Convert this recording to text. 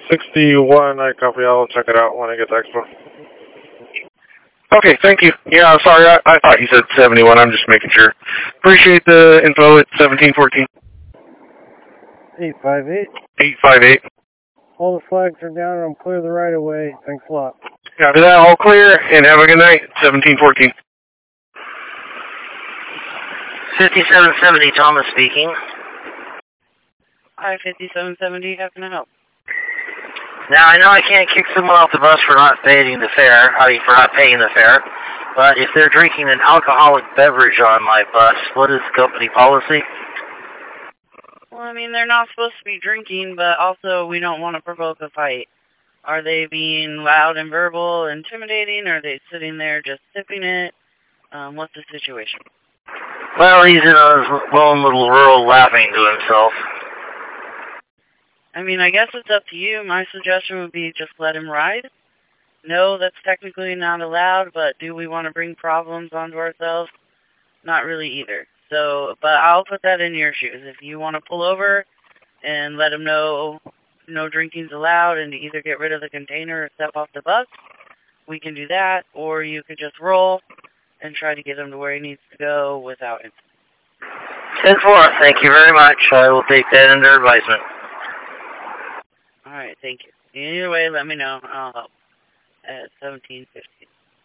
61, I copy. I'll check it out when I get to Expo. Okay, thank you. Yeah, sorry, I thought you said 71. I'm just making sure. Appreciate the info at 1714. 858. 858. All the flags are down and I'm clear the right of way. Thanks a lot. Copy that, all clear, and have a good night. 1714. 5770, Thomas speaking. Hi, 5770, how can I help? Now, I know I can't kick someone off the bus for not paying the fare, for not paying the fare, but if they're drinking an alcoholic beverage on my bus, what is company policy? Well, I mean, they're not supposed to be drinking, but also we don't want to provoke a fight. Are they being loud and verbal, intimidating, or are they sitting there just sipping it? What's the situation? Well, he's in his lone little rural laughing to himself. I mean, I guess it's up to you. My suggestion would be just let him ride. No, that's technically not allowed, but do we want to bring problems onto ourselves? Not really either. So, but I'll put that in your shoes. If you want to pull over and let him know no drinking's allowed and to either get rid of the container or step off the bus, we can do that, or you could just roll and try to get him to where he needs to go without him. 10-4, thank you very much. I will take that under advisement. All right, thank you. Either way, let me know. I'll help at 1750.